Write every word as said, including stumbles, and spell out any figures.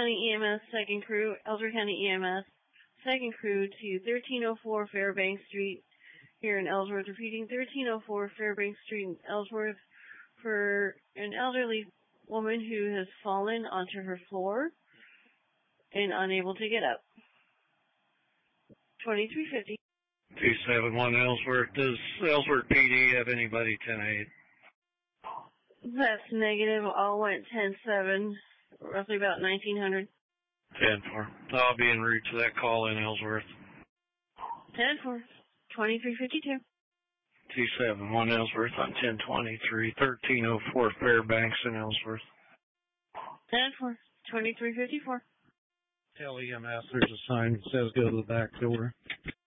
County E M S second crew, Ellsworth County E M S second crew to thirteen oh four Fairbanks Street here in Ellsworth. Repeating, thirteen oh four Fairbanks Street in Ellsworth for an elderly woman who has fallen onto her floor and unable to get up. twenty-three fifty. two seven one Ellsworth. Does Ellsworth P D have anybody tonight? That's negative. All went ten seven, roughly about nineteen hundred. ten four. I'll be en route to that call in Ellsworth. ten four. twenty-three fifty-two. two seven one Ellsworth on ten twenty-three, thirteen oh four Fairbanks in Ellsworth. ten four. twenty-three fifty-four. Tell E M S there's a sign that says go to the back door.